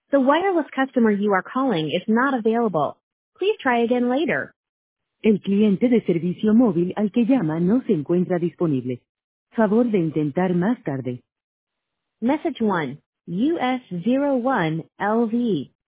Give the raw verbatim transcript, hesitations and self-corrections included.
The wireless customer you are calling is not available. Please try again later. El cliente de servicio móvil al que llama no se encuentra disponible. Favor de intentar más tarde. Message one, U S zero one L V.